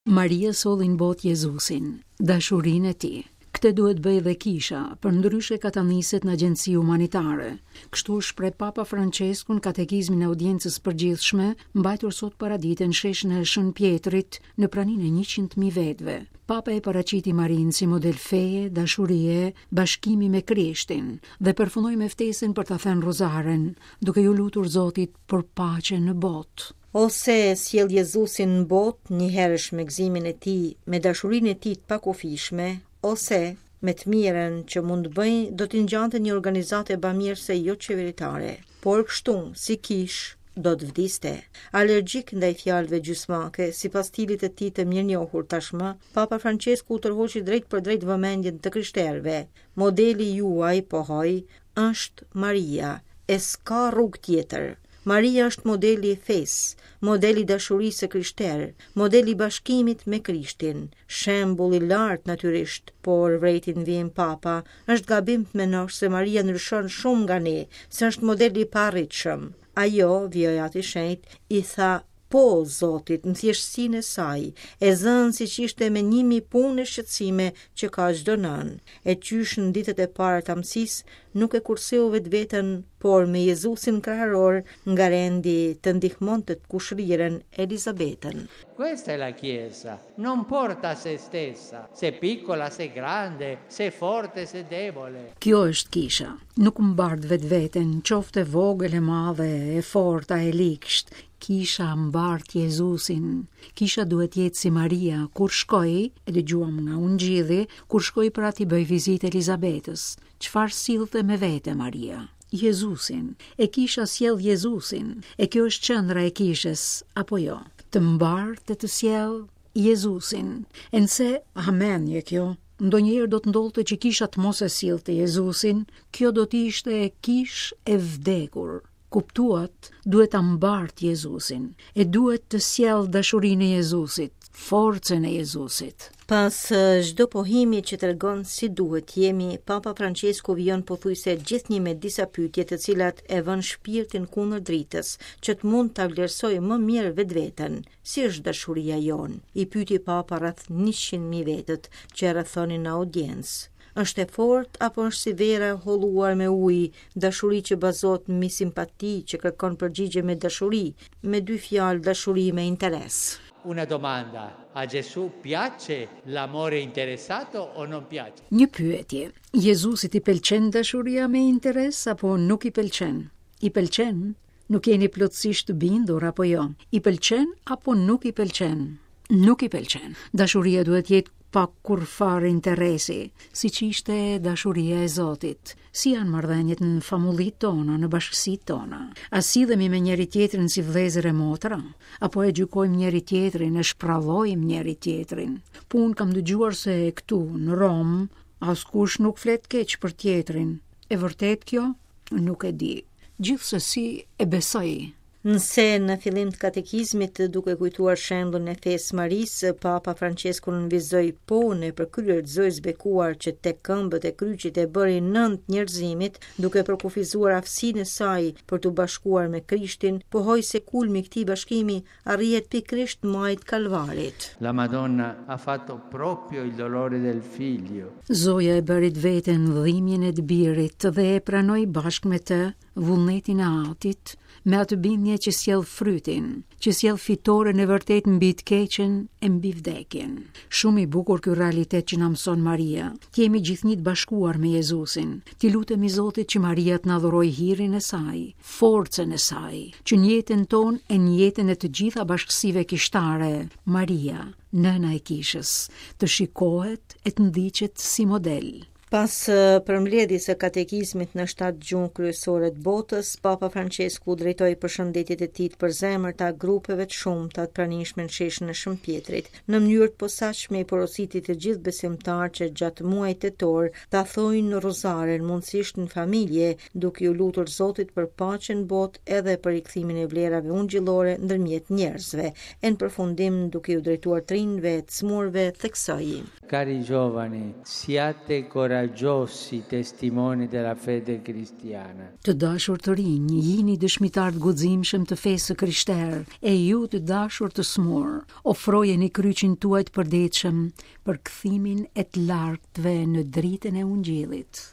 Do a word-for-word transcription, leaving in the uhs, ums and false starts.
Maria solli në botë Jezusin, dashurinë e tij. Këtë duhet bëj dhe Kisha, për ndryshe ka ta niset në agjenci humanitare. Kështu shpreh Papa Francesku në katekizmin e audiencës përgjithshme, mbajtur sot paradite në sheshin e Shën Pjetrit, në praninë e njëqind mijë vetëve. Papa e paraqiti Marinë si model feje, dashurie, bashkimi me Krishtin dhe përfundoi me ftesën për ta thënë rozaren, duke ju lutur Zotit për paqe në botë. Ose sjell Jezusin në botë njëherësh me gëzimin e tij, me dashurinë e tij të pakufishme, ose me të mirën që mund të bëjnë, do t'i ngjante një organizatë bamirëse jo qeveritare, por kështu, si kish, do të vdiste. Alergjik ndaj fjalëve gjysmake, sipas stilit të tij të mirënjohur tashmë, Papa Francesku tërhoqi drejt për drejt vëmendjen të krishterëve. Modeli juaj, pohoj, është Maria, e s'ka rrugë tjetër. Maria është modeli i fesë, modeli i dashurisë së krishterë, modeli i bashkimit me Krishtin, shembull i lartë natyrisht, por vretin vjen Papa, është gabim të menosh se Maria ndryshon shumë nga ne, se është modeli i parritshëm. Ajo, vijojat i shenjtë, i tha po Zotit në thjeshtësinë e saj, e zënë siç ishte me një mijë punë shqetësime që ka çdo nën. E qysh në ditët e para të amësisë nuk e kurseu vetveten, por me Jezusin krahëror nga rendi të ndihmonte të kushërirën Elizabetën. Questa è la Chiesa, non porta se stessa, se piccola, se grande, se forte, se debole. Kjo është Kisha, nuk mbart vetveten, qoftë e vogël e madhe, e forta, e ligsht. Kisha mbart Jezusin. Kisha duhet jetë si Maria, kur shkoi, e dëgjuam nga Ungjilli, kur shkoi për ati bëj vizitë Elizabetës. Çfarë sillte me vete Maria? Jezusin. E Kisha sjell Jezusin. E kjo është qendra e Kishës, apo jo? Të mbartë të sjell Jezusin. E nëse amenje kjo, ndonjëherë do të ndodhte që Kisha të mos e sillte Jezusin, kjo do të ishte e kish e vdekur. Kuptuat, duhet ta mbart Jezusin, e duhet të sjell dashurinë e Jezusit, forcën e Jezusit. Pas çdo pohimi që tregon si duhet jemi, Papa Francesku vijon pothuajse gjithnjë me disa pyetje të cilat e vën shpirtin kundër dritës, që të mund ta vlerësojë më mirë vetveten. Si është dashuria jon? I pyeti Papa rreth njëqind mijë vetët që rrethonin në audiencë. Është e fortë apo është si vera holluar me ujë, dashuri që bazohet mbi simpati, që kërkon përgjigje me dashuri, me dy fjalë, dashuri me interes. Una domanda, a Gesù piace l'amore interessato o non piace? Një pyetje, Jezusit i pëlqen dashuria me interes apo nuk i pëlqen? I pëlqen? Nuk jeni plotësisht të bindur apo jo? I pëlqen apo nuk i pëlqen? Nuk i pëlqen. Dashuria duhet jetë pa kur fare interesi, si që ishte dashuria e Zotit. Si janë marrëdhëniet në famullit tona, në bashkësit tona? A sidhemi me njëri tjetrin si vëllezër e motra? Apo e gjykojmë njëri tjetrin, e shpravojmë njëri tjetrin? Po unë kam dëgjuar se këtu, në Rom, askush nuk flet keq për tjetrin. E vërtet kjo? Nuk e di. Gjithsesi e besoj. Nëse në fillim të katekizmit, duke kujtuar shembullin e fesë Marisë, Papa Francesku nënvizoi ponën për kryer të Zojës bekuar që tek këmbët e kryqit e bëri nënt njerëzimit, duke përkufizuar aftësinë e saj për të bashkuar me Krishtin, pohoi se kulmi i këtij bashkimi arrihet pikërisht në majt Kalvarit. La Madonna ha fatto proprio il dolore del figlio. Zoja e bëri veten dhimbjen e të birit dhe e pranoi bashkë me të vullnetin e Atit, me atë bindje që sjell frytin, që sjell fitoren e vërtet mbi të keqen e mbi vdekjen. Shumë i bukur ky realitet që na mëson Maria. Të jemi gjithnjë të bashkuar me Jezusin. Ti lutemi Zotit që Maria të na dhurojë hirin e saj, forcën e saj, që në jetën tonë e në jetën e të gjitha bashkësive kishtare, Maria, nëna e Kishës, të shikohet e të ndiqet si model. Pas përmbledhjes së katekizmit në shtatë gjuhë kryesore të botës, Papa Francesku drejtoi përshëndetjet e tij të përzemërta grupeve të shumta të pranishme në sheshin e Shën Pjetrit, në mënyrë të posaçme i porositi të gjithë besimtarë që gjatë muajit tetor ta thojnë rozaren mundësisht në familje, duke u lutur Zotit për paqen në botë edhe për rikthimin e vlerave ungjillore ndërmjet njerëzve, e në përfundim duke u drejtuar trinjve të smurve theksoi. Cari giovani, siate coraggiosi coraggiosi testimoni della fede cristiana. Të dashur të rinj, jini dëshmitar të guximshëm të fesë së krishterë, e ju të dashur të smur, ofrojeni kryqin tuaj të përditshëm për kthimin e të lartëve në dritën e Ungjillit.